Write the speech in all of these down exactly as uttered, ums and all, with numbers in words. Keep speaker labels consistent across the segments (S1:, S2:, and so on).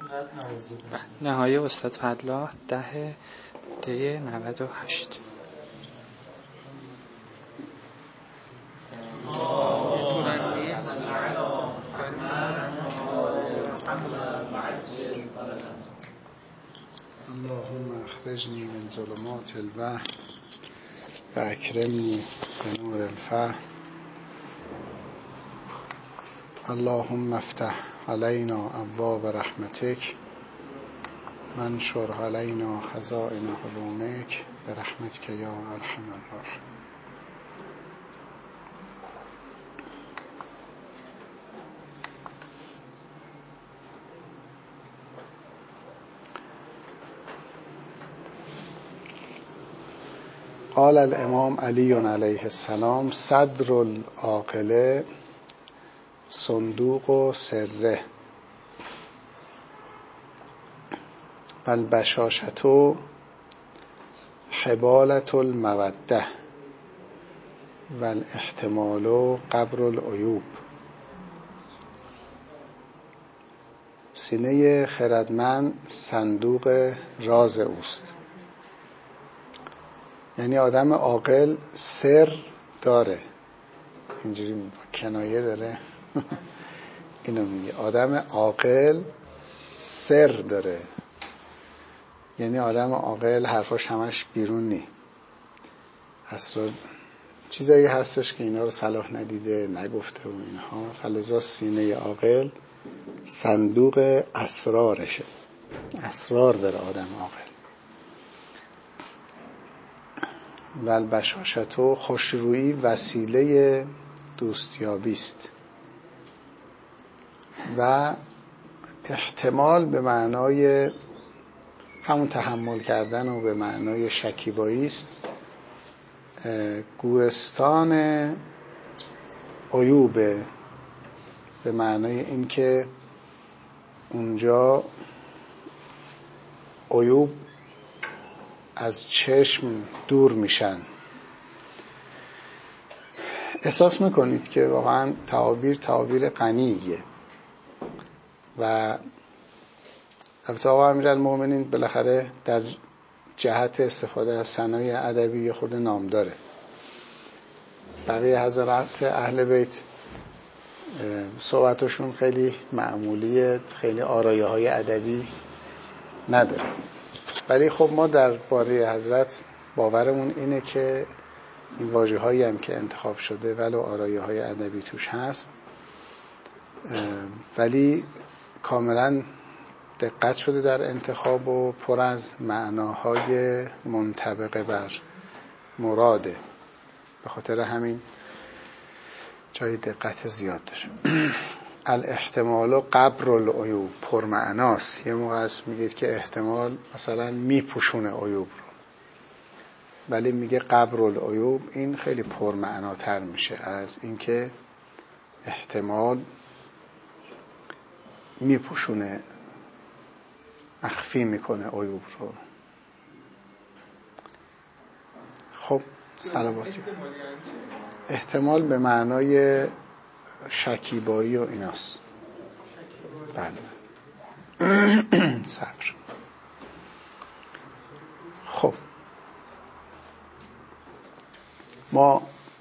S1: نهایه استاد فضل‌الله ده دی نود و هشت.
S2: اللهم اخرجنی من ظلمات الوهم و اکرمنی بنور الفهم. اللهم افتح علینا ابواب رحمتک وانشر علینا خزائن علومک برحمتک یا ارحم الراحمین. قال الامام علی علیه السلام صدر العاقله صندوق سره و البشاشة حبالة الموده و الاحتمال قبر العیوب. سینه خردمند صندوق راز اوست. یعنی آدم عاقل سر داره، اینجوری کنایه داره اینو میگه آدم عاقل سر داره، یعنی آدم عاقل حرفاش همش بیرون نی، اصلا چیزایی هستش که اینا رو صلاح ندیده نگفته و اینها، فلذا سینه عاقل صندوق اسرارشه، اسرار داره آدم عاقل. و البشاشة خوشرویی وسیله دوستیابی است و احتمال به معنای همون تحمل کردن و به معنای شکیبایی است. گورستان عیوب به معنای این که اونجا عیوب از چشم دور میشن. احساس میکنید که واقعا تعابیر تعابیر غنیه و البته آقا امیرالمومنین بالاخره در جهت استفاده از صنایع ادبی خود نام داره. بقیه حضرات اهل بیت صحبتشون خیلی معمولیه، خیلی آرایه های ادبی نداره، ولی خب ما در باره حضرت باورمون اینه که این واژه هایی هم که انتخاب شده ولو آرایه های ادبی توش هست، ولی کاملا دقت شده در انتخاب و پر از معناهای منطبق بر مراده. به خاطر همین جای دقت زیاد داره. الاحتمال قبر العیوب پرمعناست. یه موقع هست میگید که احتمال مثلا میپوشونه عیوب رو، ولی میگه قبر العیوب، این خیلی پرمعناتر میشه از اینکه احتمال میپوشونه، مخفی میکنه عیوب رو. خب صلواتی احتمال به معنای شکیبایی و ایناست. بله صبر. خب ما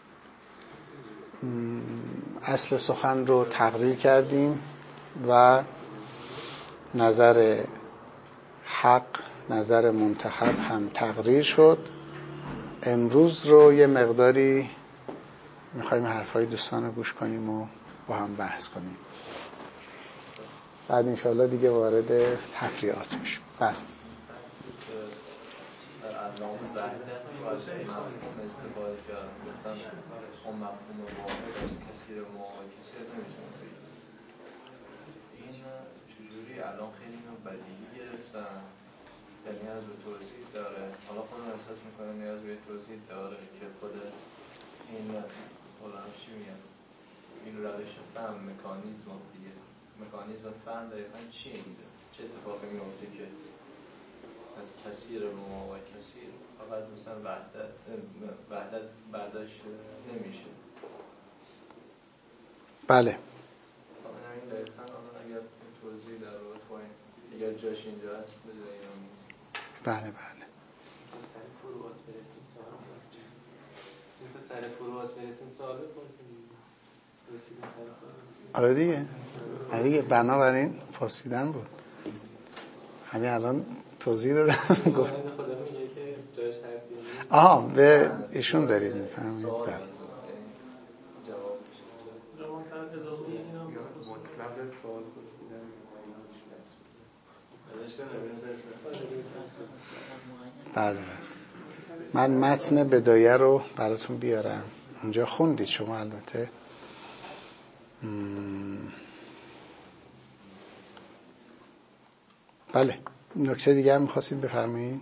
S2: اصل سخن رو تقریر کردیم و نظر حق، نظر منتخب هم تقریر شد. امروز رو یه مقداری میخواییم حرفای دوستان رو گوش کنیم و با هم بحث کنیم، بعد انشاءالله دیگه وارد تفریعات میشیم. بله
S3: در علامه وحدتی و از این مفهوم استفاده کردن، گفتن اون مفهوم واحد از کثیر ما کثیر نمیتونه بگید. این چجوری الان خیلی اینو بدیهی گرفتن و نیاز به توضیح داره؟ حالا خودم احساس میکنه نیاز به توضیح داره که خود این حالا چی میگم این روش فهم مکانیزم دیگه، مکانیزم فهم دقیقا چیه اینجا؟ چه اتفاقی میفته که از کثیر ما و کثیر فقط مثلا وحدت وحدت برداشت نمیشه؟
S2: بله
S3: این دقیقا الان اگر توضیح در رابطه با این اگر جاش اینجا هست به جای ایران نیست.
S2: بله بله.
S4: تا سر فروعات برسیم سوال پرسیم. تا سر فروعات برسیم سوال پرسیم. رسیدیم سر فروعات.
S2: آره دیگه. آره دیگه بنابراین پرسیدن بود. همین الان توضیح دادم گفت.
S4: خدا میگه که جاش هست یا نیست.
S2: آها به ایشون دارید میفهمید.
S3: سوال
S2: بله.
S3: جواب
S4: جواب تر ادامه اینا
S3: مطلق سوال پرسیدن
S2: بله. من متن بدایه رو براتون بیارم. اونجا خوندید شما البته. مم. بله. نکته دیگه هم می‌خواستید بفرمایید؟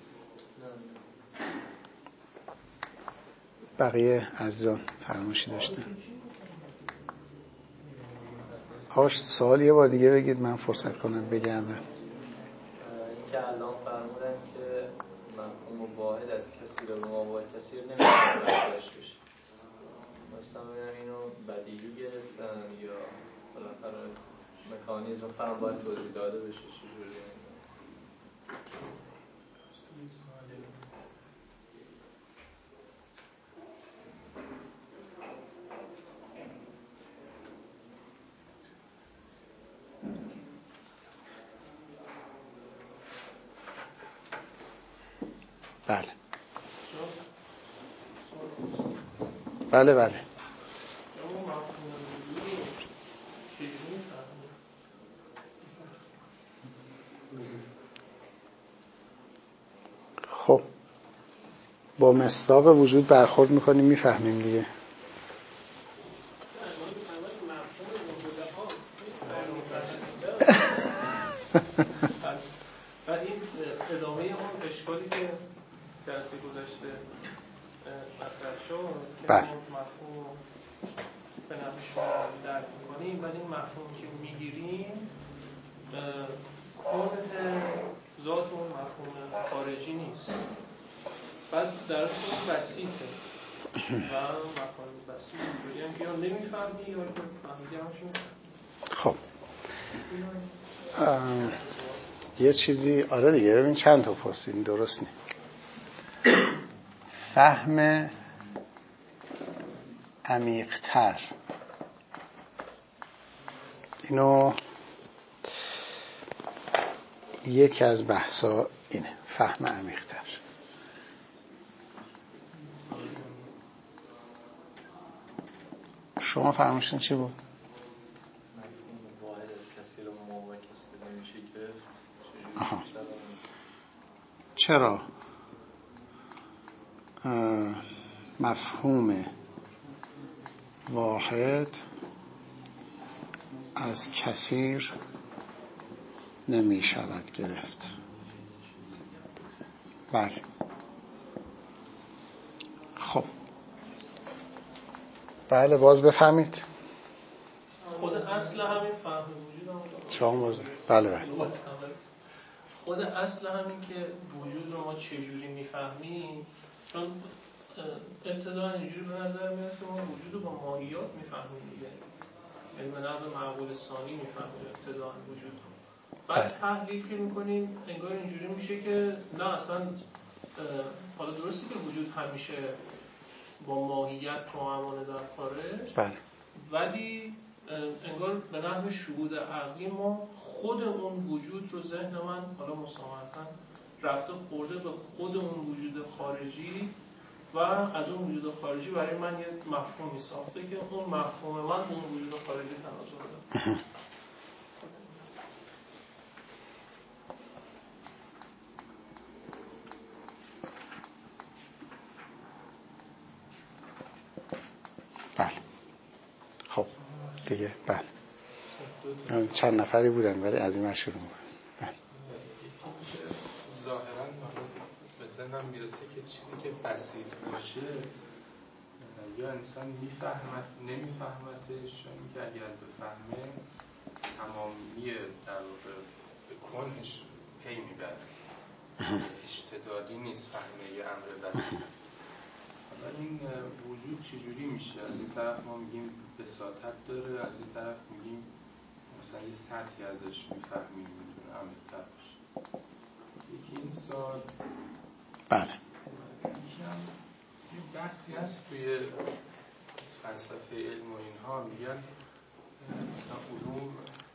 S2: بقیه عزیزان فرمایشی داشتن. آش سوال یه بار دیگه بگید من فرصت کنم بگردم.
S3: این که الان فرمودن که مفهوم واحد از کسی رو به مابعد کسی رو نمیشه برداشت بشه. مثلا ببینم اینو بدیهی گرفتن یا بالاخره مکانیزم فهم باید توضیح داده بشه چجوری؟
S2: بله بله بله خب با مصداق وجود برخورد میکنیم میفهمیم دیگه.
S4: و این ادامه اون اشکالی که درسی گذشته مطرح شد که
S2: بله.
S4: مفهوم رو به نحو شمالی درک میکنیم و این مفهوم که میگیریم کنه ذات اون مفهوم خارجی نیست. بعد در اون بسیطه و مفاهیم بسیط اینجوری هم که یا نمیفهمی یا که فهمیدی همشون.
S2: خب یه چیزی آره دیگه ببین چند تا پرسیدین درست نی فهم عمیق‌تر اینو یکی از بحثا اینه فهم عمیق‌تر. شما فرمایشتون چی بود؟
S3: مفهوم واحد از کسی رو مابعد کسی رو نمیشه گرفت.
S2: آها. چرا مفهوم واحد از کثیر نمی شود گرفت؟ بله. خب بله باز بفهمید.
S4: خود اصل همین فهم وجود هم
S2: شما باز بله بله
S4: خود اصل همین که وجود رو ما چجوری میفهمیم، چون ابتدا اینجوری به نظر میاد که ما وجود رو با ماهیات میفهمیم دیگه، یعنی به نحو معقول ثانی میفهمیم ابتدا وجود رو. بعد تحلیل که میکنیم انگار اینجوری میشه که نه اصلا حالا درسته که وجود همیشه با ماهیت توأمانه در خارج،
S2: بله.
S4: ولی انگار به نحو شهود عقلی ما خود اون وجود رو ذهن من حالا مسامحتاً رفته خورده به خود اون وجود خارجی و از اون وجود خارجی برای من یه مفهومی ساخته که اون مفهوم من به اون وجود خارجی تناظر داره.
S2: بله. خب دیگه بله چند نفری بودن ولی از این شروع می‌کنم. بله.
S5: ظاهراً به ذهنم میرسه که چیزی که بسیط باشه یا انسان میفهمد نمیفهمدش، یا اینکه اگر بفهمه تمامی در واقع به کنش پی میبره، اشتدادی نیست فهمه یه امر بسیط. حالا این وجود چجوری میشه؟ از این طرف ما میگیم بساطت داره، از این طرف میگیم مثلا یه سطحی ازش میفهمیم میتونه عمیق‌تر باشه. یکی این سال
S2: بله
S5: یکی هم یه بحثی هست توی فلسفه علم و اینها، میگن مثلا علوم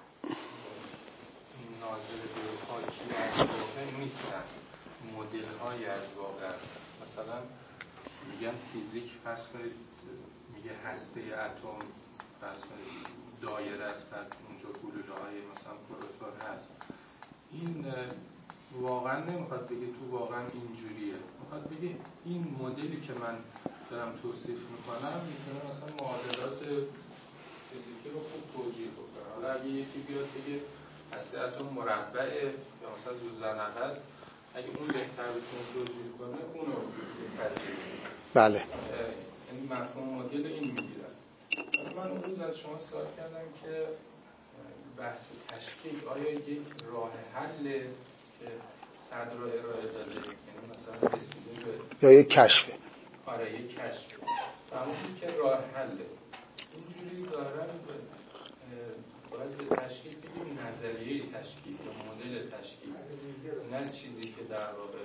S5: ناظر به حاکی از واقع نیستن، مدل های از واقع است. مثلا میگن فیزیک فرض کنید میگه هسته اتم فرض کنید دایره است، بعد اونجا گلوله های مثلا پروتون هست. این واقعا نمیخواد بگه تو واقعا اینجوریه، میخواد بگه این مدلی که من دارم توصیف میکنم میتونه مثلا معادلات فیزیکی رو خوب توجیه بکنه. حالا اگه یکی بیاد بگه هسته اتم مربعه یا مثلا زوزنقه است، اگه اون بهتر بتونه توجیه کنه اونو بپذیریم.
S2: بله
S5: یعنی مفهوم مدل این میگیرن. من اون روز از شما سوال کردم که بحث تشکیک آیا یک راه حله که صدر رو ارائه داده، یعنی مثلا رسیده به
S2: یا یک کشفه؟
S5: آره یک کشفه. فهمیدیم که راه حله. اینجوری ظاهراً باید به تشکیل بگیم نظریه تشکیل یا مدل تشکیل، نه چیزی که در واقع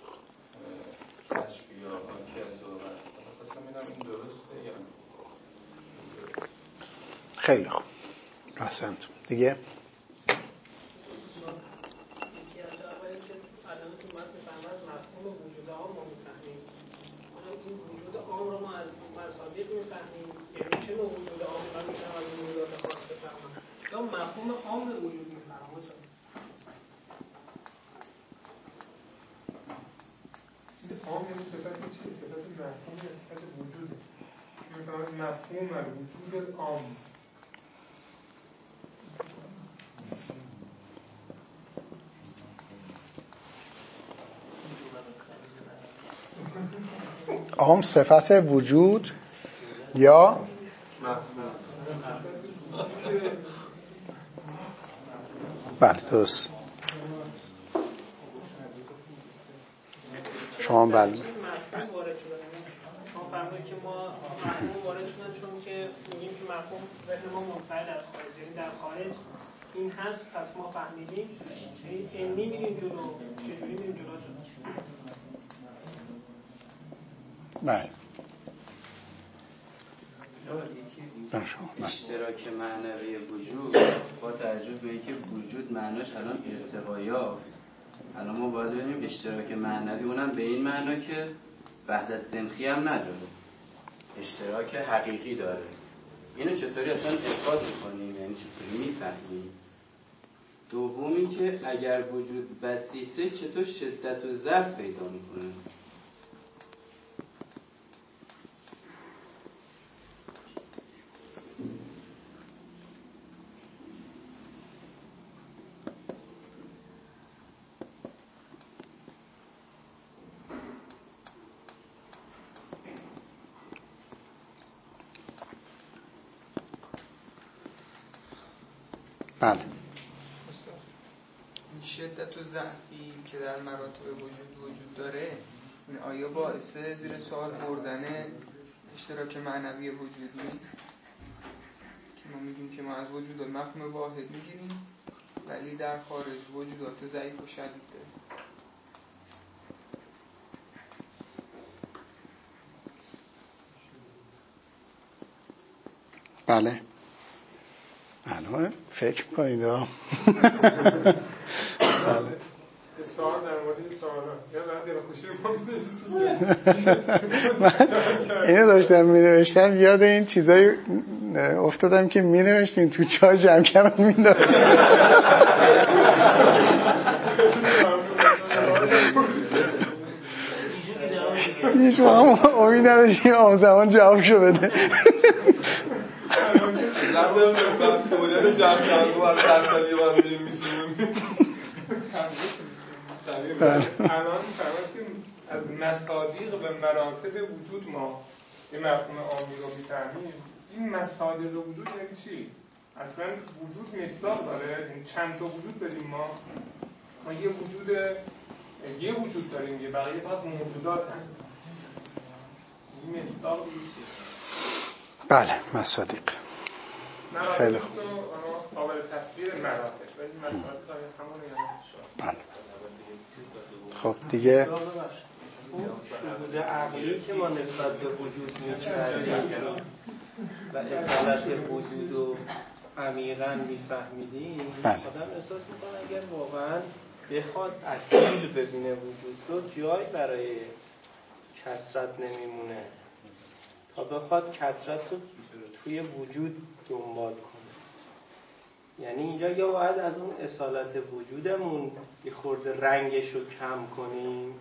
S5: کشف یا حاکی از واقع است. خواستم ببینم این درسته یا نه.
S2: خیلی خوب، احسنتون. دیگه
S4: یکی از اولی که الان تو متن فهمت مفهوم وجود عام رو میفهمیم. این وجود عام رو ما از مصادیق میفهمیم، یعنی چه نوع وجود عام رو میتونم از موجودات خاص بفهمم، یا مفهوم عام وجود میفهمم.
S6: عام یعنی صفت چیه؟ صفت مفهومی از صفت وجوده. چون میتونم از مفهوم وجود عام
S2: عام صفت وجود یا بله درست. شما بله
S4: مفهوم وارد شدن، شما فهمید که ما مفهوم وارد شدن چون که میگیم که مفهوم ذهن ما منفعل از خارج، یعنی در خارج این هست پس ما فهمیدیم، یعنی میریم جلو. چجوری میریم جلو؟
S2: بله
S7: اشتراک معنوی وجود با توجه به اینکه وجود معناش الان ارتقا یافت، الان ما باید ببینیم اشتراک معنوی اونم به این معنا که وحدت سنخی هم نداره، اشتراک حقیقی داره. اینو چطوری اصلا اثبات می‌کنیم، یعنی چطوری می‌فهمیم؟ دومی که اگر وجود بسیطه چطور شدت و ضعف پیدا می‌کنه؟
S2: بله.
S8: این شدت و ضعفی که در مراتب وجود وجود داره، آیا باعث زیر سوال بردن اشتراک معنوی وجود نیست؟ که ما میگیم که ما از وجود مفهوم واحد میگیریم ولی در خارج وجودات ضعیف و شدید داره.
S2: بله الان فکر کنید ها. بله
S6: سوال در مورد سوالا یا بعد دلخوشی ما
S2: اینو داشتم می‌نوشتم یاد این چیزایی افتادم که می‌نوشتیم تو چهار جمع کردم می‌دادم. هیچ وقت امید نداشتیم آن زمان جواب شو بده.
S3: دولت جمع کردن و درصدی وام می‌شیم.
S6: الان فهمید که از مصادیق به مراتب وجود ما یه مفهوم عامی رو می‌فهمیم. این مصادیق وجود یعنی چی؟ اصلا وجود مصداق داره؟ یعنی چند تا وجود داریم ما؟ ما یه وجود یه وجود داریم، یه بقیه فقط موجودات هست. این مصداق چیه؟
S2: بله مصادیق
S6: مراتبش رو قابل تصویر مراتب ولی مسائل داره همونه یا نه؟
S2: خب دیگه
S4: شهود عقلی که ما نسبت به وجود می‌کردیم و اصالت وجود رو عمیقاً می‌فهمیدیم، آدم احساس می‌کنه اگر واقعاً بخواد اصیل ببینه وجود رو، جایی برای کثرت نمیمونه تا بخواد کثرت رو توی وجود دنبال کنه. یعنی اینجا یا باید از اون اصالت وجودمون یه خورده رنگش رو کم کنیم،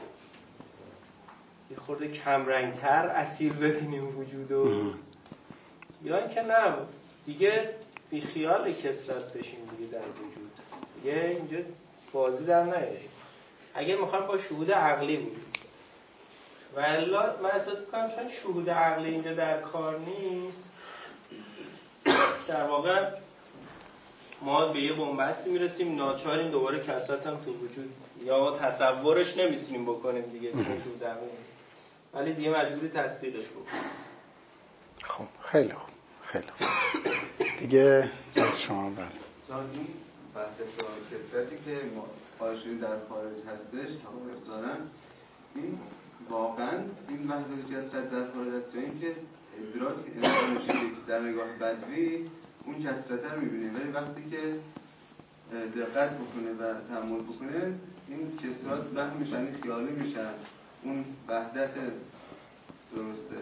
S4: یه خورده کم رنگتر اصیل ببینیم وجودو، یا اینکه نه دیگه بی خیال کثرت بشیم دیگه در وجود، دیگه اینجا بازی در نیاریم. اگه میخوام با شهود عقلی بود و الا من احساس میکنم چون شهود عقلی اینجا در کار نیست، در واقع ما به یه بنبستی میرسیم، ناچاریم دوباره کثرت هم تو وجود یا تصورش نمیتونیم بکنیم دیگه چون شهود عقلی نیست، ولی دیگه مجبوری تصدیقش بکنیم.
S2: خب خیلی خوب خیلی خوب دیگه از شما بله
S9: این بحث کثرتی که خارجی در خارج هستش حقایق دارن، این واقعا این وحدت کثرت در خارج هست یا اینکه ادراک انسان شده در نگاه بدوی اون کثرت رو می‌بینه، ولی وقتی که دقت بکنه و تأمل بکنه این کثرات وهم میشن، خیالی میشن، اون وحدت درسته.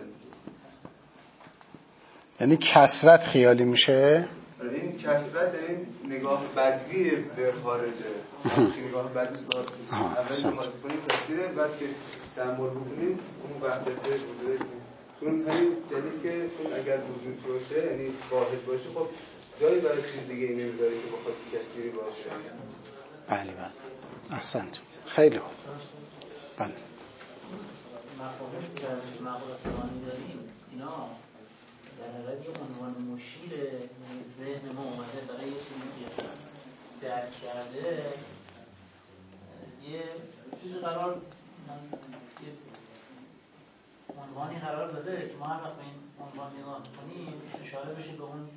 S2: یعنی کثرت خیالی میشه؟
S9: این کثرت این نگاه بدوی به خارجه، نگاه بدوی اول ما کنیم تصویره، بعد که تأمل بکنیم اون وحدت وجوده، چون همین یعنی که اون اگر وجود باشه یعنی واحد باشه، خب جایی برای چیز دیگه ای نمیذاره که بخواد کثیری باشه.
S2: بله بله احسنت، خیلی خوب. بله
S10: مفاهیم که از مقولات ثانی داریم اینا در حقیقت یه عنوان مشیره، ذهن ما اومده برای یه چیزی که درک کرده یه چیزی قرار یه عنوانی قرار داده که ما هر وقت به این عنوان نگاه کنیم اشاره بشه به اون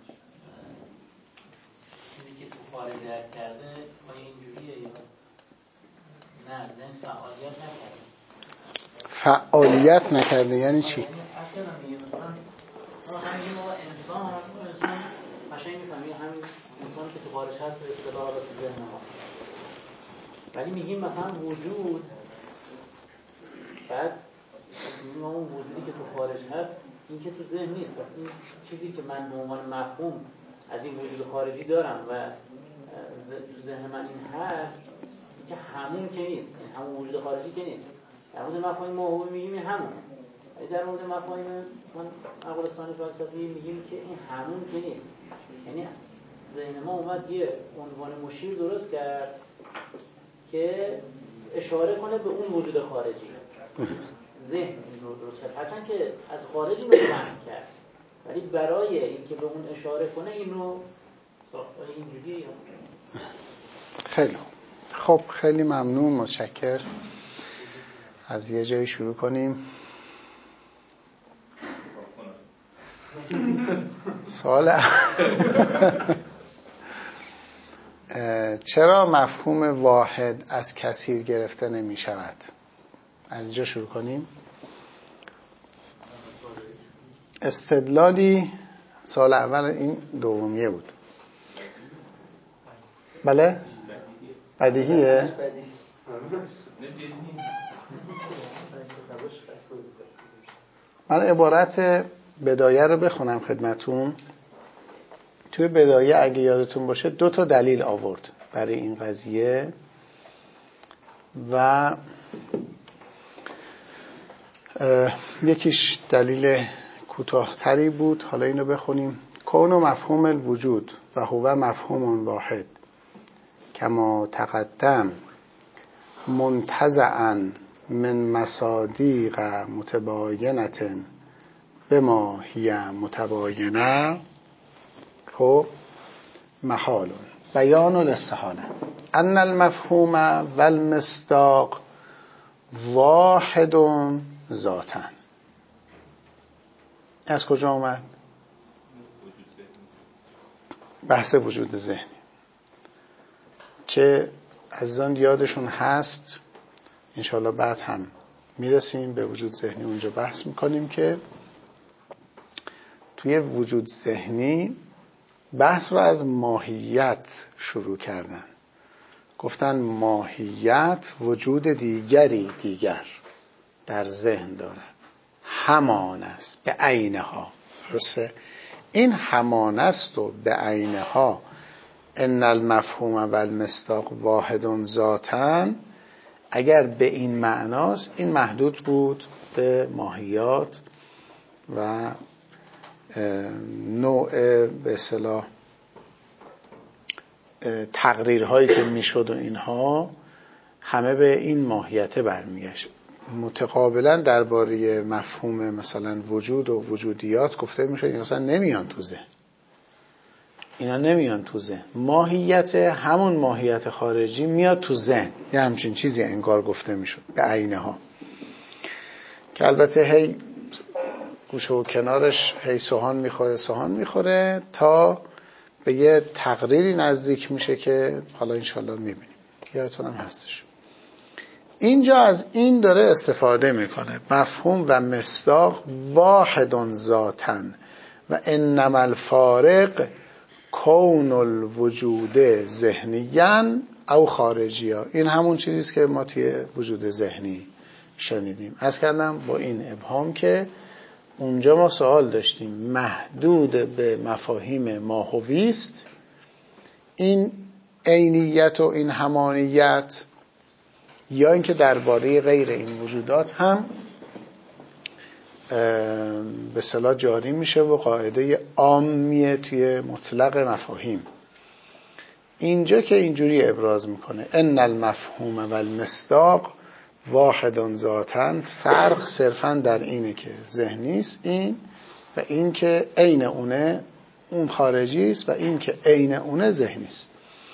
S10: چیزی که تو خارج درک کرده آیا اینجوریه یا نه ذهن فعالیت نکرده.
S2: فعالیت نکرده یعنی چی؟
S10: یعنی اصلا میگه مثلا ما همین موقع انسان انسان قشنگ میفهمیم همین انسانی که تو خارج هست به اصطلاح به ذهن ما، ولی میگیم مثلا وجود، بعد میگیم اون وجودی که تو خارج هست این که تو ذهن نیست، پس این چیزی که من به عنوان مفهوم از این وجود خارجی دارم و تو ذهن من این هست این که همون که نیست، این همون وجود خارجی که نیست. در مورد مفاهیم موهومی میگیم این همونه، ولی در مورد مفاهیم مثلا مقولات فلسفی میگیم که این همون که نیست. یعنی ذهن ما اومد یه عنوان مشیر درست کرد که اشاره کنه به اون وجود خارجی. ذهن این رو درست کرد، هرچند که از خارج این رو فهم کرد، ولی برای اینکه به اون اشاره کنه این رو ساخته اینجوری.
S2: خیلی خب خیلی ممنون، متشکر. از یه جایی شروع کنیم. سوال چرا مفهوم واحد از کثیر گرفته نمی شود؟ از اینجا شروع کنیم. استدلالی سال اول این دومیه بود. بله؟ بدیهیه؟ من عبارت بدایه رو بخونم خدمتون. توی بدایه اگه یادتون باشه دو تا دلیل آورد برای این قضیه و یکیش دلیل کوتاه‌تری بود. حالا اینو بخونیم. کون و مفهوم الوجود و هو مفهوم واحد کما تقدم منتزعا من مصادیق متباینت بما هی متباینه خب محال بیان الاستحاله ان المفهوم و المصداق واحد ذاتا. از کجا اومد؟ بحث وجود ذهنی که عزیزان یادشون هست، انشاءالله بعد هم میرسیم به وجود ذهنی، اونجا بحث میکنیم که توی وجود ذهنی بحث رو از ماهیت شروع کردن. گفتن ماهیت وجود دیگری دیگر در ذهن دارد، همان است به عینها. درسته؟ این همان است و به عینها ان المفهوم و المصداق واحد ذاتاً، اگر به این معناست این محدود بود به ماهیات و نوع به اصطلاح تقریرهایی که میشد و اینها همه به این ماهیت برمیگشت. متقابلا درباره مفهوم مثلا وجود و وجودیات گفته میشه اینا اصلا نمیان تو ذهن، اینا نمیان تو ذهن. ماهیت همون ماهیت خارجی میاد تو ذهن، یه همچین چیزی انگار گفته میشد به عینها، که البته هی گوشه و کنارش هی سوهان میخوره سوهان میخوره تا به یه تقریری نزدیک میشه که حالا انشالله میبینیم. یادتون هم هستش اینجا از این داره استفاده میکنه، مفهوم و مصداق واحد ذاتاً و انما الفارق کون الوجود ذهنیاً او خارجیاً. این همون چیزیست که ما توی وجود ذهنی شنیدیم. از کردم با این ابهام که اونجا ما سوال داشتیم محدود به مفاهیم ماهویست، این عینیت و این همانیت، یا اینکه درباره غیر این وجودات هم به اصطلاح جاری میشه و قاعده عامیه توی مطلق مفاهیم. اینجا که اینجوری ابراز میکنه ان المفهوم و المصداق واحد ذاتاً، فرق صرفاً در اینه که ذهنی است این و این که عین اونه اون خارجی است و این که عین اونه ذهنی است.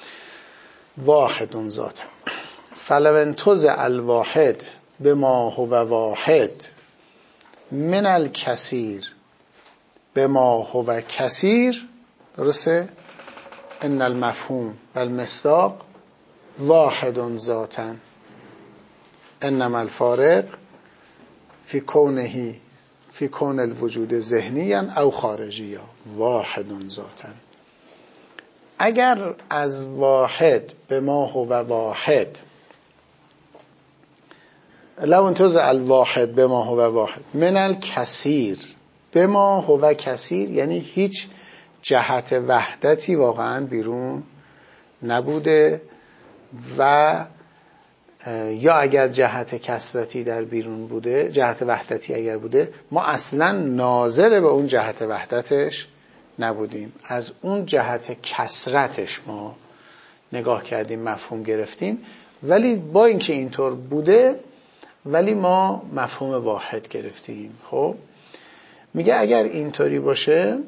S2: واحد ذاتاً فلو انتزع الواحد بما هو واحد من الکثیر بما هو کثیر. درسته؟ ان المفهوم و المصداق واحد ذاتاً انما الفارق فی کونه فی کون الوجود ذهنیاً او خارجیاً واحد ذاتاً. اگر از واحد به ما هو واحد، لو انتزع الواحد به ما هو واحد من الکثیر به ما هو کثیر، یعنی هیچ جهت وحدتی واقعا بیرون نبوده، و یا اگر جهت کثرتی در بیرون بوده، جهت وحدتی اگر بوده، ما اصلا ناظر به اون جهت وحدتش نبودیم، از اون جهت کثرتش ما نگاه کردیم، مفهوم گرفتیم. ولی با اینکه اینطور بوده ولی ما مفهوم واحد گرفتیم. خب میگه اگر اینطوری باشه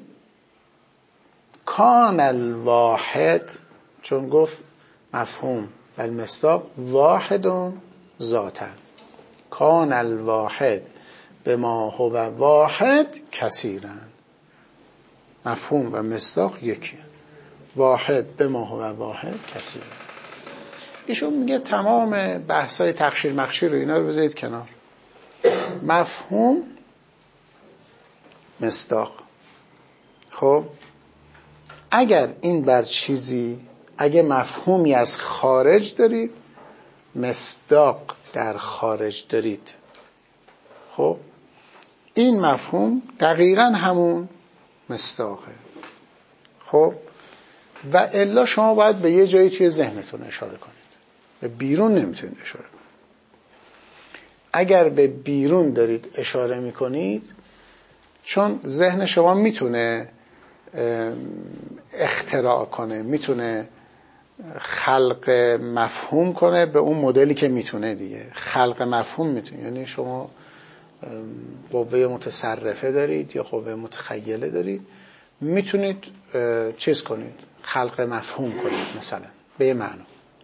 S2: کان الواحد، چون گفت مفهوم و المصداق واحد ذاتاً، کان الواحد به ما هو واحد کثیراً. مفهوم و مصداق یکی، واحد به ما هو واحد کثیراً. ایشون میگه تمام بحثای تقشیر مقشیر رو اینا رو بذارید کنار، مفهوم مصداق. خب اگر این بر چیزی، اگه مفهومی از خارج دارید، مصداق در خارج دارید، خب این مفهوم دقیقاً همون مصداقه. خب و الا شما باید به یه جایی توی ذهنتون اشاره کنید، به بیرون نمیتونید اشاره کنید. اگر به بیرون دارید اشاره میکنید، چون ذهن شما میتونه اختراع کنه، میتونه خلق مفهوم کنه به اون مدلی که میتونه دیگه. خلق مفهوم میتونه، یعنی شما قوه متصرفه دارید یا قوه متخیله دارید، میتونید چیز کنید، خلق مفهوم کنید مثلا به یه معنا.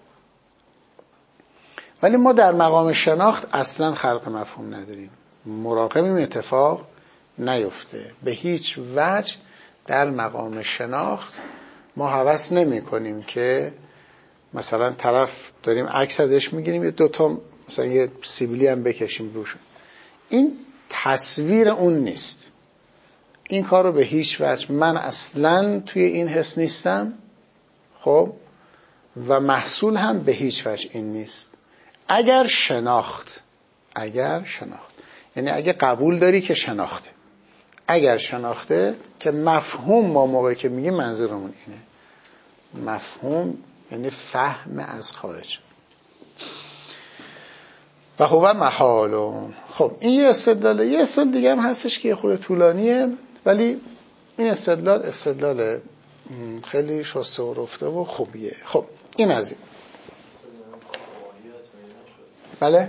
S2: ولی ما در مقام شناخت اصلا خلق مفهوم نداریم، مراقبیم اتفاق نیفته به هیچ وجه. در مقام شناخت ما هوس نمی کنیم که مثلا طرف داریم عکس ازش میگیریم یه دوتا مثلا یه سیبیلی هم بکشیم روشون. این تصویر اون نیست. این کار رو به هیچ وجه من اصلا توی این حس نیستم، خب، و محصول هم به هیچ وجه این نیست. اگر شناخت اگر شناخت یعنی اگه قبول داری که شناخته، اگر شناخته که مفهوم ما موقعی که میگیم منظورمون اینه، مفهوم یعنی فهم از خارج. و هو محال. خب این یه استدلاله. یه استدلال دیگه هم هستش که یه خورده طولانیه، ولی این استدلال استدلال خیلی شسته و رفته و خوبیه. خب این از این. بله؟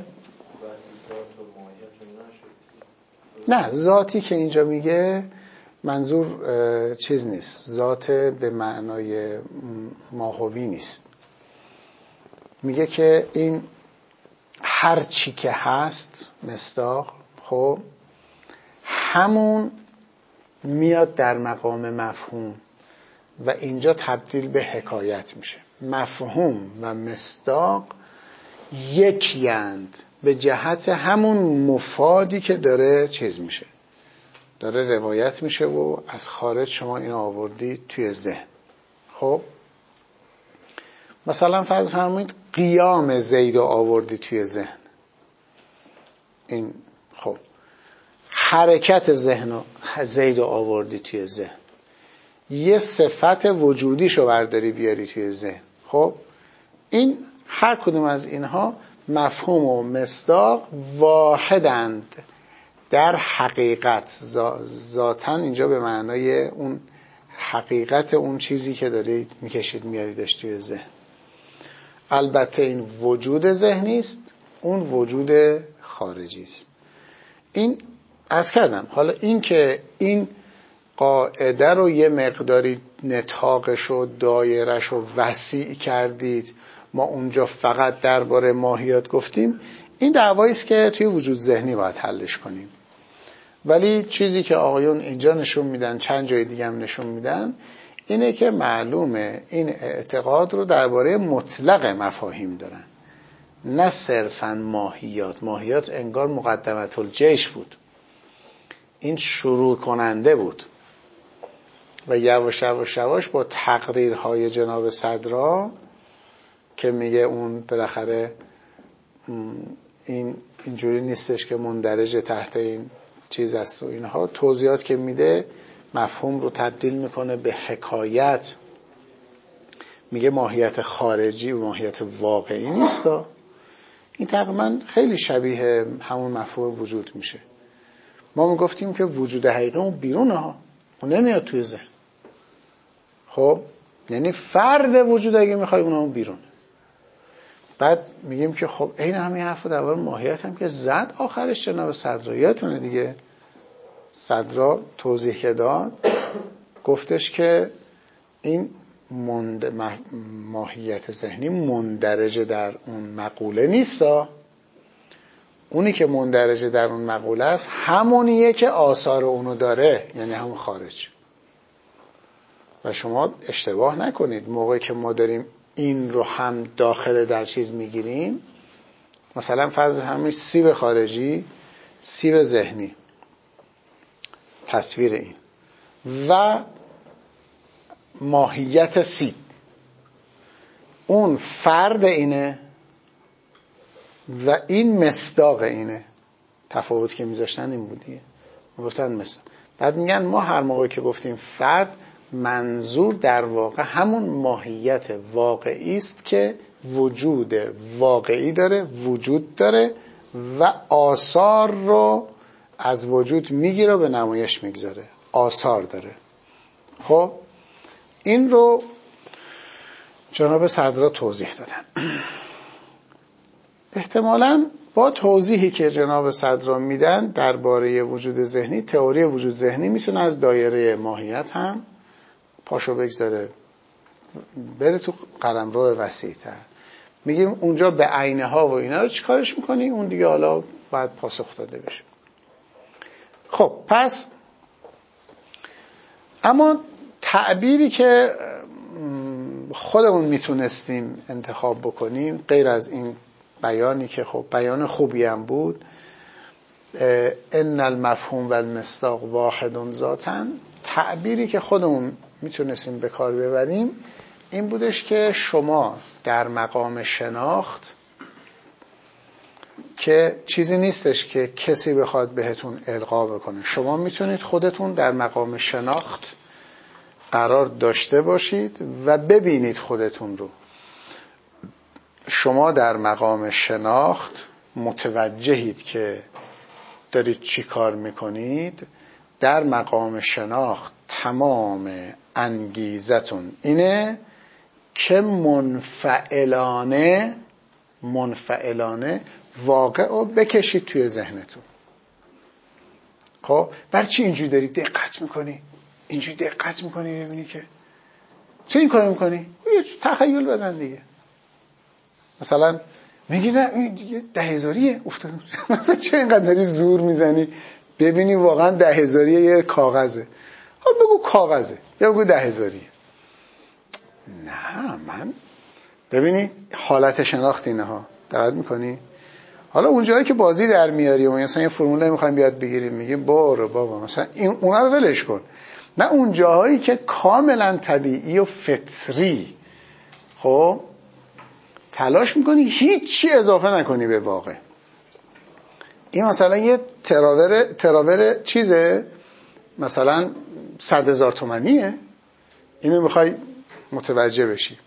S2: نه، ذاتی که اینجا میگه منظور چیز نیست، ذات به معنای ماهوی نیست. میگه که این هر چی که هست مصداق، خب همون میاد در مقام مفهوم و اینجا تبدیل به حکایت میشه. مفهوم و مصداق یکیند به جهت همون مفادی که داره چیز میشه، داره روایت میشه و از خارج شما اینو آوردی توی ذهن. خب مثلا فرض فرمایید قیام زید رو آوردی توی ذهن، این خب حرکت ذهن رو زید رو آوردی توی ذهن، یه صفت وجودیشو برداری بیاری توی ذهن. خب این هر کدوم از اینها مفهوم و مصداق واحدند در حقیقت، ذاتاً اینجا به معنای اون حقیقت اون چیزی که دارید میکشید میاریدش توی ذهن. البته این وجود ذهنی است، اون وجود خارجی است. این عرض کردم. حالا این که این قاعده رو یه مقداری نطاقش و دایرش رو وسیع کردید، ما اونجا فقط درباره ماهیات گفتیم، این دعوایی است که توی وجود ذهنی باید حلش کنیم. ولی چیزی که آقایون اینجا نشون میدن، چند جای دیگه هم نشون میدن، اینه که معلومه این اعتقاد رو درباره مطلق مفاهیم دارن، نه صرفاً ماهیات. ماهیات انگار مقدمت الجیش بود، این شروع کننده بود و یواش یواش یواش با تقریرهای جناب صدرا که میگه اون بالاخره این اینجوری نیستش که مندرج تحت این چیز است و اینها، توضیحات که میده مفهوم رو تبدیل میکنه به حکایت، میگه ماهیت خارجی و ماهیت واقعی نیست. این تقریبا خیلی شبیه همون مفهوم وجود میشه. ما میگفتیم که وجود حقیقی اون بیرونه ها، اون نمیاد توی ذهن. خب یعنی فرد وجود اگه میخوای اون بیرون. بعد میگیم که خب این همین حرفو درباره ماهیت هم که زد آخرش جناب صدرا، یادتونه دیگه صدرا توضیح که داد، گفتش که این مند... ماهیت ذهنی مندرجه در اون مقوله نیستا، اونی که مندرجه در اون مقوله است همونیه که آثار اونو داره، یعنی همون خارج. و شما اشتباه نکنید موقعی که ما داریم این رو هم داخل در چیز میگیریم، مثلا فرض همین سیب خارجی، سیب ذهنی، تصویر این و ماهیت سیب، اون فرد اینه و این مصداق اینه. تفاوت که میذاشتن این بودیه، گفتن مثلا. بعد میگن ما هر موقع که گفتیم فرد، منظور در واقع همون ماهیت واقعی است که وجود واقعی داره، وجود داره و آثار رو از وجود میگیره و به نمایش میگذاره، آثار داره. خب این رو جناب صدرا توضیح دادن. احتمالاً با توضیحی که جناب صدرا میدن درباره وجود ذهنی، تئوری وجود ذهنی میتونه از دایره ماهیت هم پاشو بگذاره بره تو قلمرو وسیع‌تر. میگیم اونجا به عینه ها و اینا رو چیکارش میکنی؟ اون دیگه حالا باید پاسخ داده بشه. خب پس اما تعبیری که خودمون میتونستیم انتخاب بکنیم، غیر از این بیانی که خب بیان خوبی هم بود، ان المفهوم و المصداق واحد ذاتاً، تعبیری که خودمون میتونستیم به کار ببریم این بودش که شما در مقام شناخت، که چیزی نیستش که کسی بخواد بهتون القا بکنه، شما میتونید خودتون در مقام شناخت قرار داشته باشید و ببینید خودتون رو. شما در مقام شناخت متوجهید که دارید چی کار میکنید. در مقام شناخت تمام انگیزتون اینه که منفعلانه منفعلانه واقع رو بکشید توی ذهنتون. خب برای چی اینجوری داری دقت میکنی؟ اینجوری دقت میکنی ببینی که چه این کار میکنی؟ یه تخیل بزن دیگه. مثلا میگی نه این دیگه ده هزاریه افتاد. مثلا چه اینقدر داری زور میزنی ببینی واقعا ده هزاریه یه کاغذه. حالا بگو کاغذه یا بگو ده هزاریه. نه من ببینی حالت شناخت اینه ها. دقت میکنی؟ حالا اون جایی که بازی در میاری و مثلا یه فرمول میخوایم بیاد بگیریم میگیم برو بابا مثلا این اونا رو ولش کن. نه اون جاهایی که کاملا طبیعی و فطری خب تلاش میکنی هیچی اضافه نکنی به واقع. این مثلا یه تراور تراور چیزه مثلا صد هزار تومنیه، اینو میخوای متوجه بشی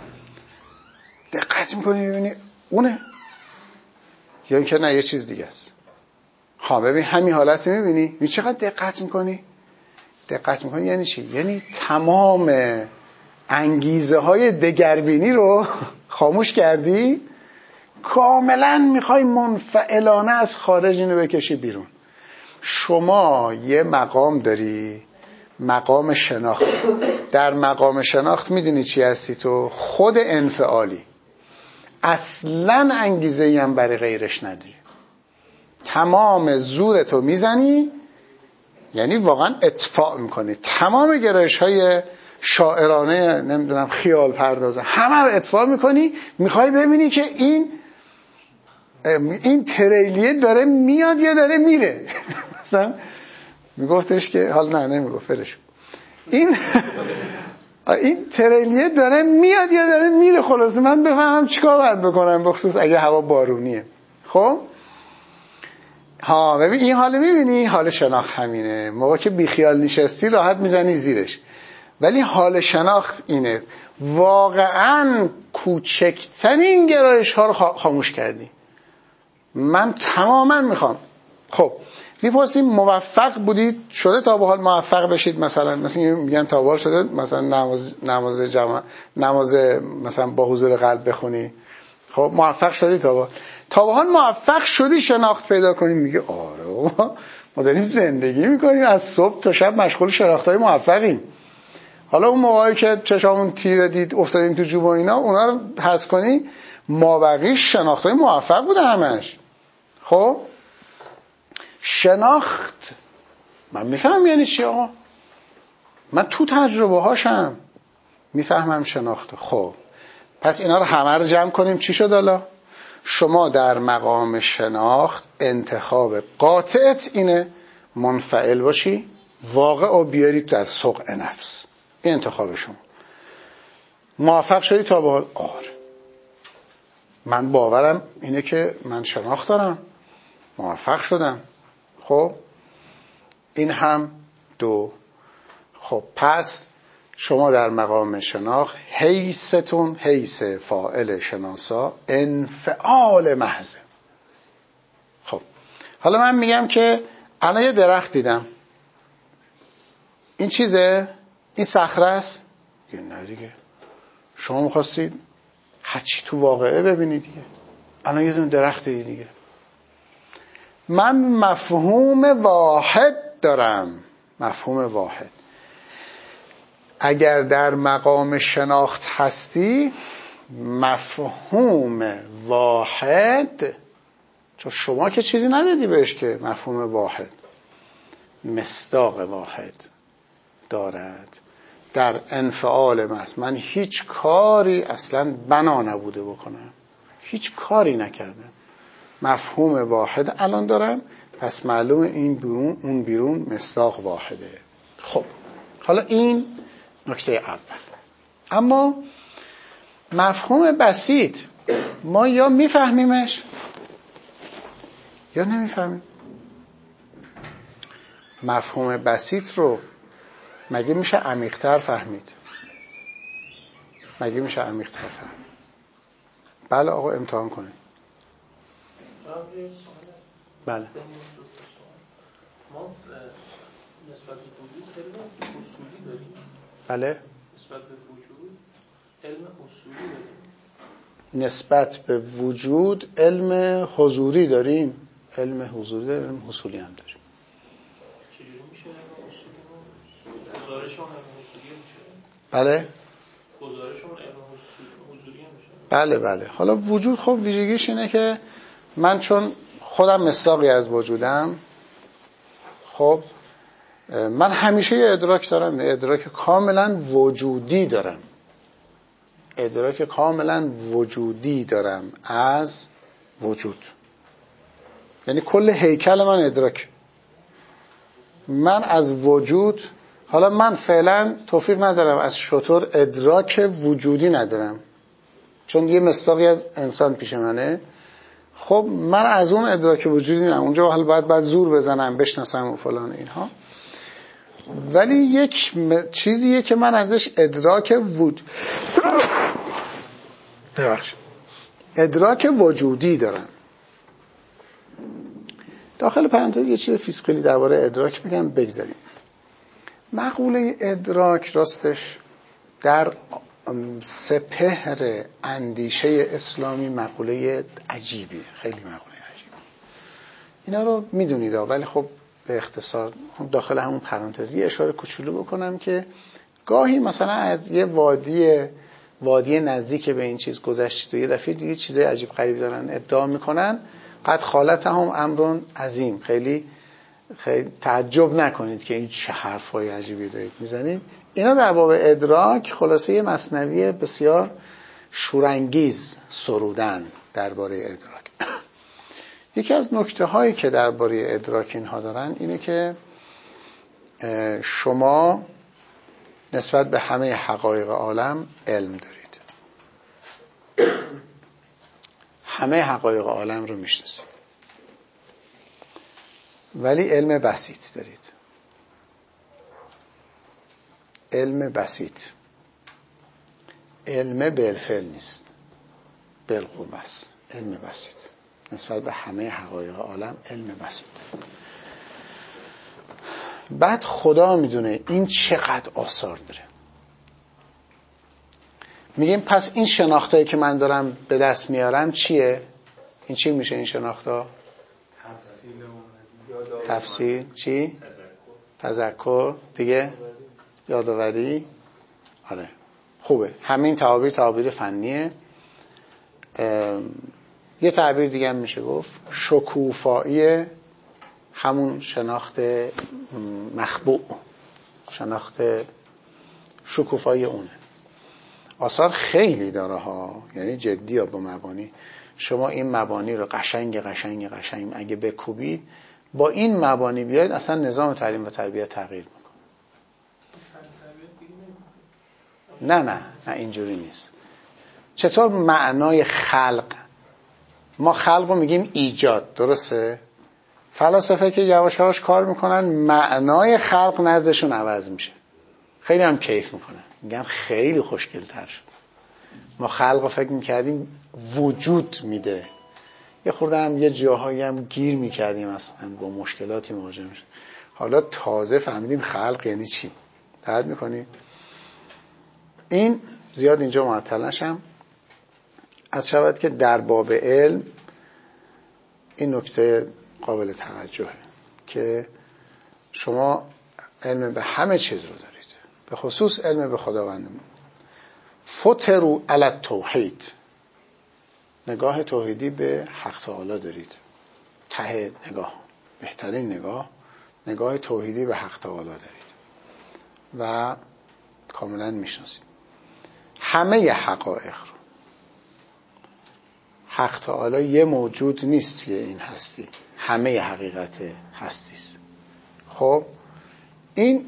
S2: دقت میکنی ببینی اونه یا اینکه نه یه چیز دیگه است. ها ببین همین حالت میبینی می چقدر دقت میکنی دقت میکنی یعنی چی؟ یعنی تمام انگیزه های دگربینی رو خاموش کردی، کاملا میخوای منفعلانه از خارج اینو بکشی بیرون. شما یه مقام داری، مقام شناخت. در مقام شناخت میدونی چی هستی تو؟ خود انفعالی، اصلا انگیزه ای هم برای غیرش نداری، تمام زورتو میزنی، یعنی واقعا اطفاء میکنی تمام گرایش های شاعرانه نمیدونم خیال پردازه همه رو اطفاء میکنی. میخوای ببینی که این این تریلیه داره میاد یا داره میره. مثلا میگفتش که حال نه نمیگفت فرش این این تریلیه داره میاد یا داره میره، خلاصه من بفهمم چیکار باید بکنم، بخصوص اگه هوا بارونیه. خب ها ببین این حال میبینی، حال شناخت همینه. موقع که بیخیال نشستی راحت میزنی زیرش، ولی حال شناخت اینه واقعا کوچکترین گرایش ها رو خاموش کردی. من تماما میخوام. خب میپرسیم موفق بودید شده تا به حال موفق بشید؟ مثلا مثلا میگن تا به حال شده مثلا نماز نماز جمع نماز مثلا با حضور قلب بخونی، خب موفق شدی تا به حال تا به حال موفق شدی شناخت پیدا کنی؟ میگه آره ما داریم زندگی میکنیم از صبح تا شب مشغول شناختای موفقیم. حالا اون موقعی که چشامون تیره دید افتادیم تو جوب و اینا اونا رو حذف کنی، مابقی شناختای موفق بوده همش. خب شناخت من میفهم یعنی چی آقا، من تو تجربه هاشم میفهمم شناخت. خب پس اینا رو همه رو جمع کنیم چی شد؟ حالا شما در مقام شناخت انتخاب قاطعت اینه منفعل باشی، واقع رو بیاری در سوق نفس. این انتخاب شما. موفق شدی تا به حال؟ آره من باورم اینه که من شناخت دارم، موفق شدم. خب این هم دو. خب پس شما در مقام شناخت حیثتون حیث فاعل شناسا انفعال محض. خب حالا من میگم که الان یه درخت دیدم، این چیزه؟ این صخره است؟ نه دیگه، شما میخواستید هرچی تو واقعه ببینید دیگه. الان یه دونه درخت دیگه، من مفهوم واحد دارم، مفهوم واحد. اگر در مقام شناخت هستی مفهوم واحد، چون شما که چیزی ندادی بهش که مفهوم واحد مصداق واحد دارد. در انفعال محض، من هیچ کاری اصلا بنا نبوده بکنم، هیچ کاری نکردم، مفهوم واحد الان دارم، پس معلومه این بیرون اون بیرون مصداق واحده. خب حالا این نکته اول. اما مفهوم بسیط ما یا میفهمیمش یا نمیفهمیم. مفهوم بسیط رو مگه میشه عمیق‌تر فهمید؟ مگه میشه عمیق‌تر فهمید؟ بله آقا امتحان کنید. بله.
S4: ما نسبت به وجود علم اصولی داریم.
S2: بله.
S4: نسبت به وجود علم اصولی داریم.
S2: نسبت به وجود علم حضوری داریم. علم حضوری داریم، علم حصولی هم داریم.
S4: چجوری میشه علم اصولی؟ گزارش اون علم حصولی میشه؟
S2: بله.
S4: گزارش اون علم حضوری میشه؟
S2: بله بله. حالا وجود خب ویژگیش اینه که من چون خودم مصداقی از وجودم، خب من همیشه یه ادراک دارم، ادراک کاملا وجودی دارم، ادراک کاملا وجودی دارم از وجود. یعنی کل هیکل من ادراک. من از وجود، حالا من فعلا توفیق ندارم از شتر ادراک وجودی ندارم چون یه مصداقی از انسان پیش منه. خب من از اون ادراک وجودی ندارم، اونجا حالا باید باید زور بزنم بشناسم و فلان اینها. ولی یک م... چیزیه که من ازش ادراک وجود ادراک وجودی دارم. داخل پرانتز یه چیز فیزیکالی درباره ادراک بگم بگذاریم. مقوله ادراک راستش در سپهر اندیشه اسلامی مقوله عجیبیه، خیلی مقوله عجیبیه. اینا رو میدونید ولی خب به اختصار داخل همون پرانتزی اشاره کوچولو بکنم که گاهی مثلا از یه وادی وادی نزدیک به این چیز گذشتید و یه دفعه دیگه چیزای عجیب غریب دارن ادعا میکنن، قد خالتهم امرون عظیم، خیلی خیلی تعجب نکنید که این چه حرفای عجیبی دارید میزنید. اینا در باب ادراک خلاصه یه مثنوی بسیار شورانگیز سرودن درباره ادراک. یکی از نکته هایی که درباره ادراک اینها دارن اینه که شما نسبت به همه حقایق عالم علم دارید، همه حقایق عالم رو میشناسید، ولی علم بسیط دارید. علم بسیط، علم بالفعل نیست، بالقوه است. علم بسیط نسبت به همه حقایق عالم علم بسیط. بعد خدا میدونه این چقدر آثار داره. میگیم پس این شناختایی که من دارم به دست میارم چیه؟ این چی میشه این شناختا؟ تفسیر چی؟ تذکر دیگه؟ یادآوری. آره خوبه، همین تعابیر تعابیر فنیه. یه تعبیر دیگه هم میشه گفت شکوفایی همون شناخت مخبوع، شناخت شکوفایی اونه. آثار خیلی داره ها، یعنی جدی ها با مبانی. شما این مبانی رو قشنگ قشنگ قشنگ اگه بکوبید با این مبانی بیاید اصلا نظام تعلیم و تربیت تغییر میکنه. نه نه نه اینجوری نیست. چطور معنای خلق، ما خلق رو میگیم ایجاد، درسته؟ فلاسفه که یواش یواش کار میکنن معنای خلق نزدشون عوض میشه، خیلی هم کیف میکنن، میگن خیلی خوشگل تر شد. ما خلق رو فکر میکردیم وجود میده، یه خورده هم یه جاهایی هم گیر میکردیم اصلا با مشکلاتی مواجه میشه. حالا تازه فهمیدیم خلق یعنی چی. دقت میکنیم؟ این زیاد اینجا معطل نشم. از شود که در باب علم این نکته قابل توجهه که شما علم به همه چیز رو دارید، به خصوص علم به خداوندمون. فطروا علی التوحید، نگاه توحیدی به حق تعالی دارید. ته نگاه، بهترین نگاه، نگاه توحیدی به حق تعالی دارید و کاملا میشناسیم همه حقایق رو. حق تعالی یه موجود نیست توی این هستی، همه حقیقت هستی است. خب این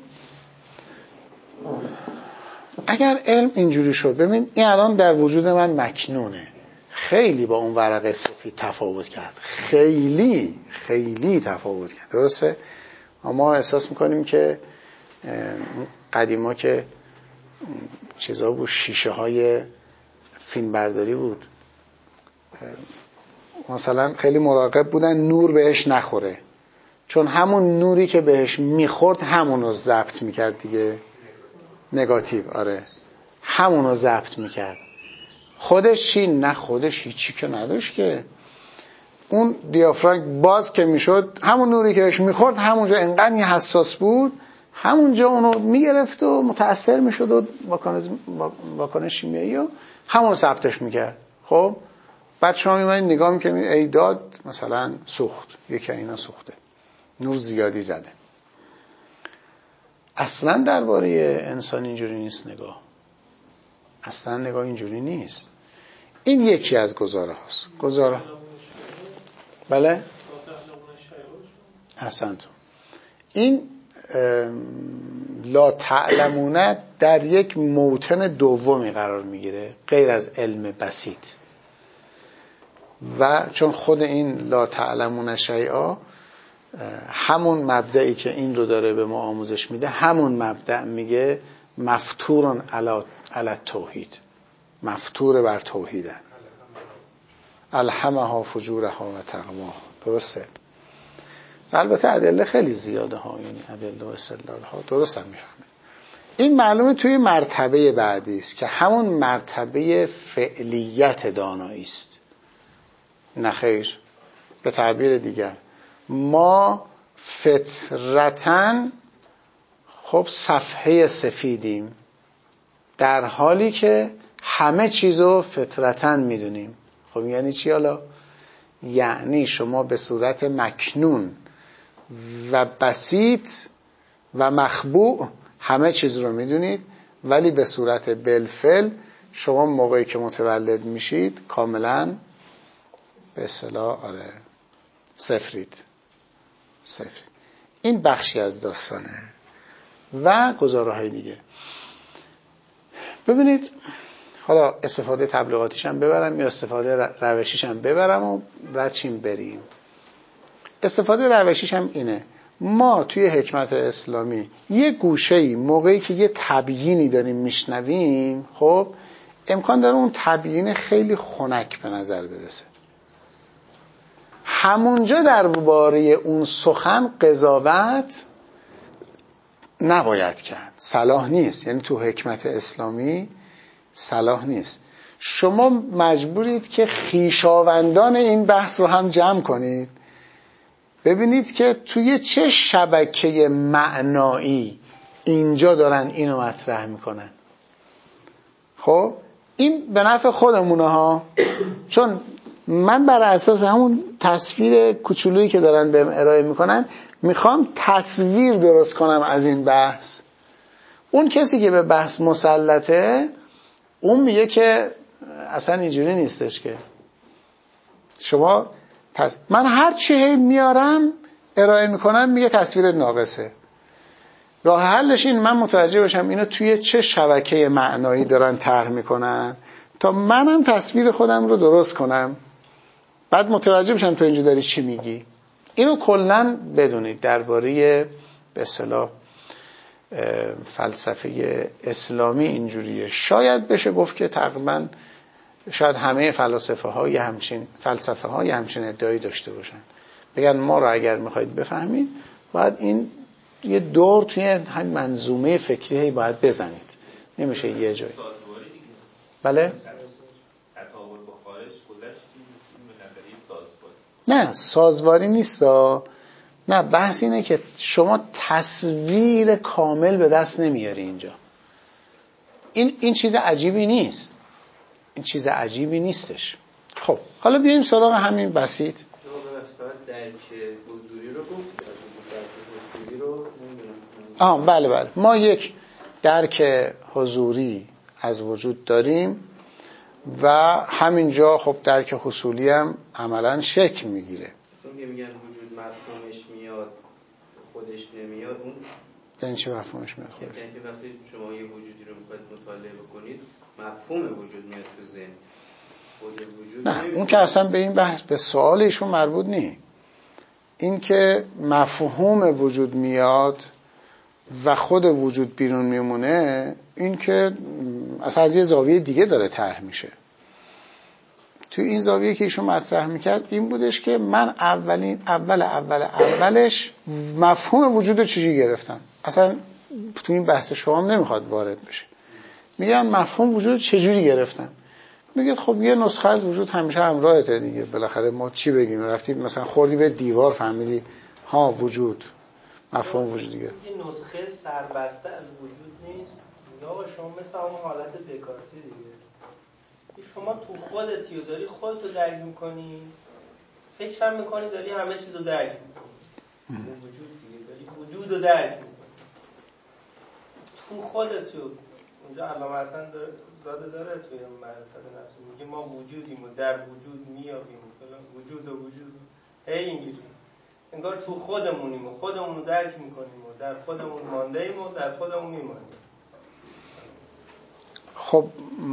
S2: اگر علم اینجوری شد، ببین این الان در وجود من مکنونه، خیلی با اون ورقه سفید تفاوت کرد، خیلی خیلی تفاوت کرد، درسته؟ ما احساس میکنیم که قدیما که چیزا بود، شیشه های فیلم برداری بود، مثلا خیلی مراقب بودن نور بهش نخوره، چون همون نوری که بهش میخورد همونو ضبط میکرد دیگه، نگاتیو، آره همونو ضبط میکرد. خودش چی؟ نه خودش هیچی که نداشت که، اون دیافراگم باز که میشد همون نوری که بهش میخورد همونجا انقدر حساس بود، همونجا اونو میگرفت و متأثر میشد و واکنش شیمیایی و همونو ضبطش میکرد. خب بعد شما میمونید نگاه میکنید ای داد مثلا سوخت، یکی اینا سوخته، نور زیادی زده. اصلا درباره انسان اینجوری نیست نگاه، اصلا نگاه اینجوری نیست. این یکی از گزاره هاست. گزاره بله احسنتون. این لا تعلمونه در یک موطن دومی قرار میگیره غیر از علم بسیط، و چون خود این لا تعلمون شیئا همون مبدعی که این رو داره به ما آموزش میده، همون مبدع میگه مفتورن علی علی توحید، مفتور بر توحیدن، الهمها فجورها و تقواها. درسته؟ البته ادله خیلی زیاده ها، یعنی ادله و استدلال ها درست هم میفهمه. این معلومه توی مرتبه بعدی است که همون مرتبه فعلیت دانایی است. نه خیر، به تعبیر دیگر ما فطرتاً خب صفحه سفیدیم، در حالی که همه چیزو فطرتاً میدونیم. خب یعنی چی حالا؟ یعنی شما به صورت مکنون و بسیط و مخبوع همه چیز رو میدونید، ولی به صورت بالفعل شما موقعی که متولد میشید کاملا به اصطلاح آره صفرید صفرید. این بخشی از داستانه و گزاره های دیگه. ببینید حالا استفاده تبلیغاتیش هم ببرم یا استفاده روشیش هم ببرم و ردشیم بریم. استفاده روشیش هم اینه، ما توی حکمت اسلامی یه گوشه‌ای موقعی که یه تبیینی داریم میشنویم، خب امکان داره اون تبیین خیلی خنک به نظر برسه، همونجا درباره اون سخن قضاوت نباید کرد، صلاح نیست. یعنی تو حکمت اسلامی صلاح نیست. شما مجبورید که خویشاوندان این بحث رو هم جمع کنید، ببینید که توی چه شبکه معنایی اینجا دارن اینو مطرح میکنن. خب این به نفع خودمونه ها، چون من بر اساس همون تصویر کوچولویی که دارن بهم ارائه میکنن میخوام تصویر درست کنم از این بحث. اون کسی که به بحث مسلطه اون میگه که اصلا اینجوری نیستش که شما تص... من هر چی میارم ارائه میکنم میگه تصویر ناقصه. راه حلش این من متوجه باشم اینو توی چه شبکه معنایی دارن طرح میکنن تا منم تصویر خودم رو درست کنم، بعد متوجه بشم تو اینجا داری چی میگی. اینو کلاً بدونید درباره به اصطلاح فلسفه اسلامی اینجوریه. شاید بشه گفت که تقریباً شاید همه فلاسفه های همچین فلسفه های همچین ادعایی داشته باشن، بگن ما رو اگر میخواید بفهمید باید این یه دور توی همین منظومه فکری باید بزنید، نمیشه یه جایی. بله؟ نه سازواری نیست، نه بحث اینه که شما تصویر کامل به دست نمیاری اینجا. این این چیز عجیبی نیست، این چیز عجیبی نیستش. خب حالا بیایم سراغ همین بسیط.
S7: درک حضوری رو گفت، درک حضوری رو نمیدونم.
S2: آه بله بله، ما یک درک حضوری از وجود داریم و همینجا خب درک حصولی هم عملا شکل میگیره.
S7: اون که میگن وجود مفهومش میاد خودش نمیاد، اون
S2: یعنی چه مفهومش میاد خودش؟
S7: یعنی که وقتی شما یه وجودی رو میخواید مطالعه بکنید مفهوم وجود میاد تو ذهن، خود وجود
S2: نه اون که اصلا به این بحث به سوال ایشون مربوط نی. این که مفهوم وجود میاد و خود وجود بیرون میمونه، این که اصلا از یه زاویه دیگه داره طرح میشه. تو این زاویه که ایشون مطرح میکرد این بودش که من اولین اول اول اولش مفهوم وجود رو چجوری گرفتم. اصلا تو این بحث شما هم نمیخواد وارد بشه. میگم مفهوم وجود رو چجوری گرفتم. میگید خب یه نسخه از وجود همیشه همراهته دیگه. بالاخره ما چی بگیم؟ رفتیم مثلا خوردی به دیوار فهمیدی ها وجود، مفهوم وجود دیگه.
S4: این نسخه سربسته از وجود نیست. یا شما مثل اون حالت دکارتی دیگه. شما تو خودتی و داری خودتو درک میکنی، فکر هم میکنی داری همه چیز رو درک میکنی. اون وجود دیگه داری وجود رو درک میکنی تو خودتو. اونجا علامه حسن زاده داره توی معرفت نفسی میگه ما وجودیم و در وجود میابیم وجود و وجود هی اینجوری انگار تو خودمونیم و خودمون رو درک میکنیم و در خودمون مانده ایم و در خودمون میمانیم.
S2: خب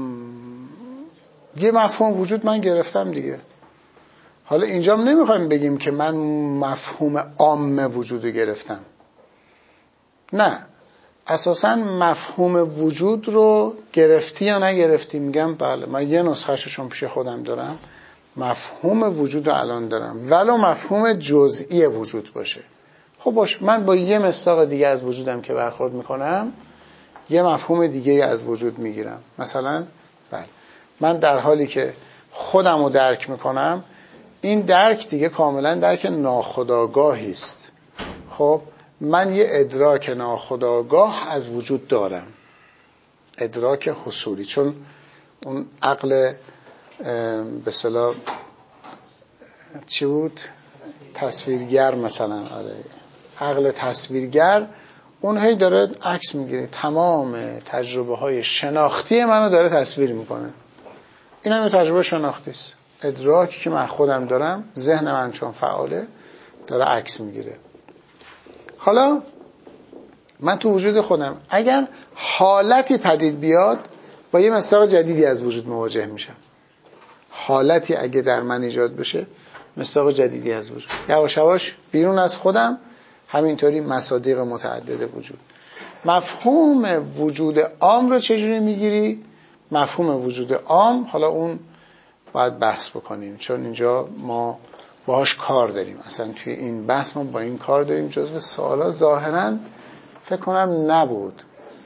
S2: یه مفهوم وجود من گرفتم دیگه. حالا اینجا هم نمیخوایم بگیم که من مفهوم عام وجود رو گرفتم. نه، اساساً مفهوم وجود رو گرفتی یا نگرفتی؟ میگم بله، من یه نسخه‌شو چون پیش خودم دارم، مفهوم وجود رو الان دارم، ولو مفهوم جزئی وجود باشه. خب باش، من با یه مصداق دیگه از وجودم که برخورد میکنم یه مفهوم دیگه از وجود میگیرم. مثلا بله، من در حالی که خودم رو درک میکنم، این درک دیگه کاملا درک ناخودآگاهی است. خب من یه ادراک ناخودآگاه از وجود دارم، ادراک حصولی، چون اون عقل به اصطلاح چی بود؟ تصویرگر مثلا. آره، عقل تصویرگر اون هی داره عکس میگیره، تمام تجربه های شناختی منو داره تصویر میکنه. این هم تجربه شناختی است. ادراکی که من خودم دارم، ذهن من چون فعاله داره عکس میگیره. حالا من تو وجود خودم اگر حالتی پدید بیاد، با یه مصداق جدیدی از وجود مواجه میشم. حالتی اگه در من ایجاد بشه، مصداق جدیدی از وجود. یواش یواش بیرون از خودم، همینطوری مصادیق متعدد وجود. مفهوم وجود عام رو چجوری میگیری؟ مفهوم وجود عام، حالا اون باید بحث بکنیم، چون اینجا ما باهاش کار داریم. اصلا توی این بحث ما با این کار داریم. جزو سوالا ظاهراً فکر کنم نبود.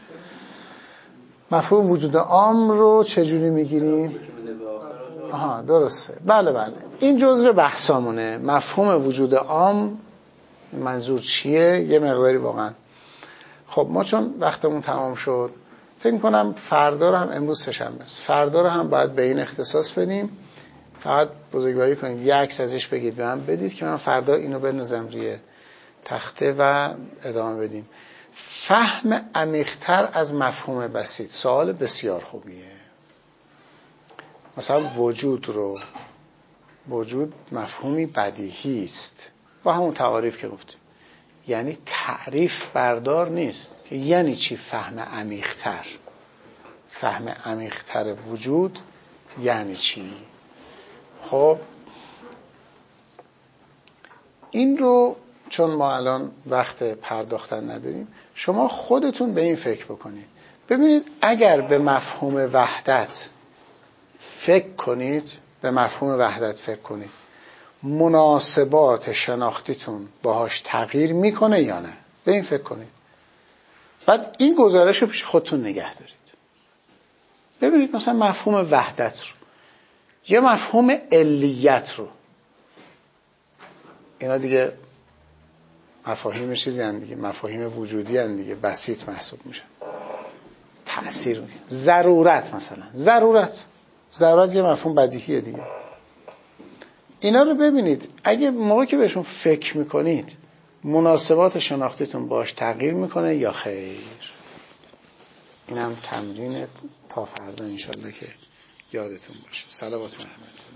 S2: مفهوم وجود عام رو چجوری میگیریم؟ آها درسته، بله بله، این جزو بحثامونه. مفهوم وجود عام منظور چیه؟ یه مقداری واقعا. خب ما چون وقتمون تمام شد، فکر کنم فردا رو هم، امروز سه‌شنبه است، فردا رو هم باید به این اختصاص بدیم. فقط بزرگواری کنید یه عکس ازش بگید به من بدید که من فردا اینو بنویسم روی تخته و ادامه بدیم. فهم عمیق‌تر از مفهوم بسیط سوال بسیار خوبیه. مثلا وجود رو، وجود مفهومی بدیهی است با همون تعاریف که گفتیم، یعنی تعریف بردار نیست که یعنی چی فهم عمیق‌تر. فهم عمیق‌تر وجود یعنی چی؟ خب این رو چون ما الان وقت پرداختن نداریم، شما خودتون به این فکر بکنید. ببینید اگر به مفهوم وحدت فکر کنید، به مفهوم وحدت فکر کنید، مناسبات شناختیتون باهاش تغییر میکنه یا نه؟ به این فکر کنید. بعد این گزارش رو پیش خودتون نگه دارید. ببینید مثلا مفهوم وحدت رو، یه مفهوم علیت رو، اینا دیگه مفاهیم چیزی هستند دیگه، مفاهیم وجودی هستند دیگه، بسیط محسوب میشن. تأثیر میکنه. ضرورت مثلا، ضرورت ضرورت یه مفهوم بدیهیه دیگه. اینا رو ببینید، اگه موقعی که بهشون فکر میکنید مناسبات شناختیتون باش تغییر میکنه یا خیر. اینم تمرین تا فردا انشالله که یادتون باشه. صلوات محمد.